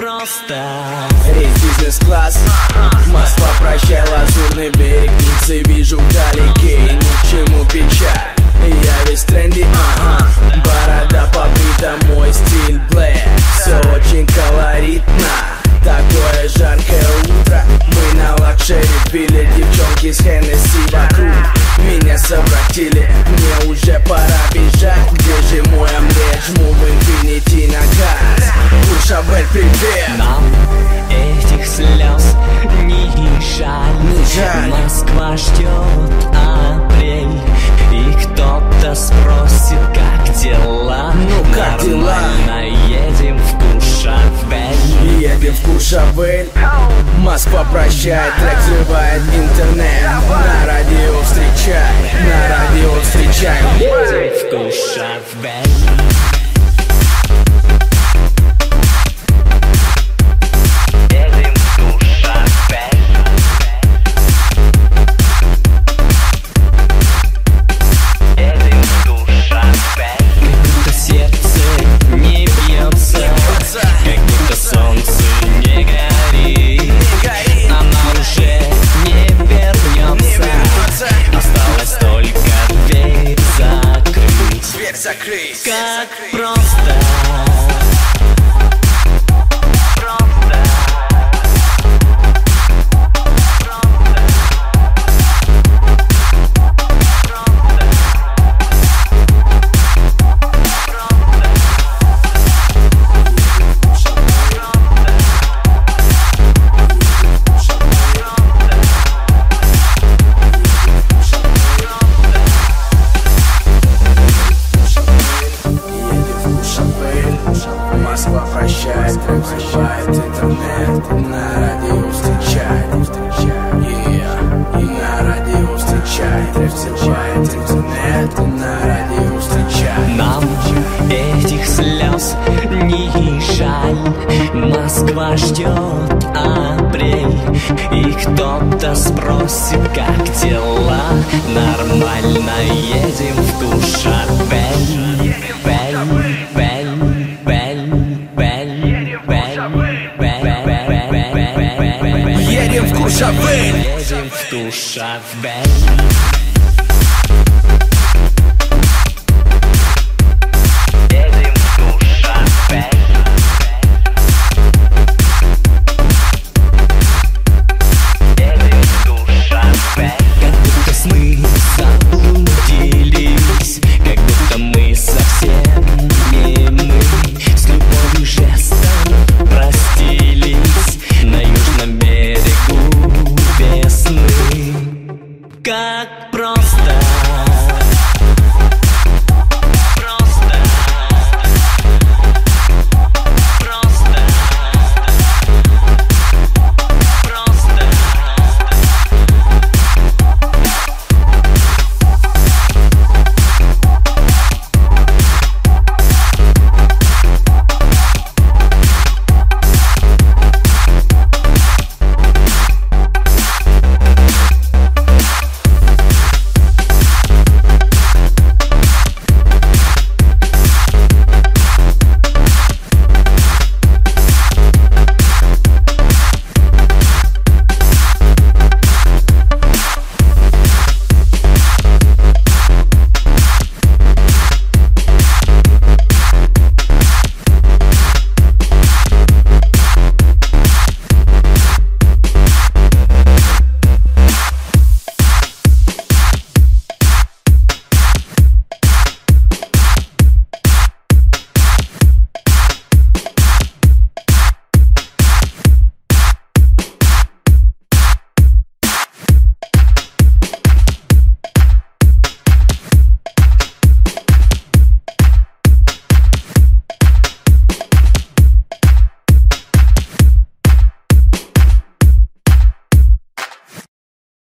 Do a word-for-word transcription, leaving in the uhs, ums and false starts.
просто. Рейс бизнес-класс, Москва, прощай, лазурный берег, Ниццы вижу вдалеке, и ни к чему печаль. Я весь в тренде, ага, борода побрита, мой стиль блэк. Все очень колоритно, такое жаркое утро. Мы на лакшери пили, девчонки с Хеннесси вокруг меня совратили, мне уже пора бежать. Где же мой омлет, жму в инфинити на газ. Куршавель, привет! Нам этих слез не жаль, не жаль. Москва ждет апрель, и кто-то спросит, как дела. Ну как дела? Нормально, едем в Куршавель. Едем в Куршавель. Москва, прощает, трек взрывает интернет. На радио встречай, на радио встречай. Едем в Куршавель. Закрыть, как просто. Москва, прощает, трек взрывает интернет. На радио встречай, yeah. И на радио встречай, трек взрывает интернет. На радио встречай. Нам этих слез не жаль, Москва ждет апрель, и кто-то спросит, как дела. Нормально, едем в Куршавель. Едем в Куршавель. Едем в Куршавель.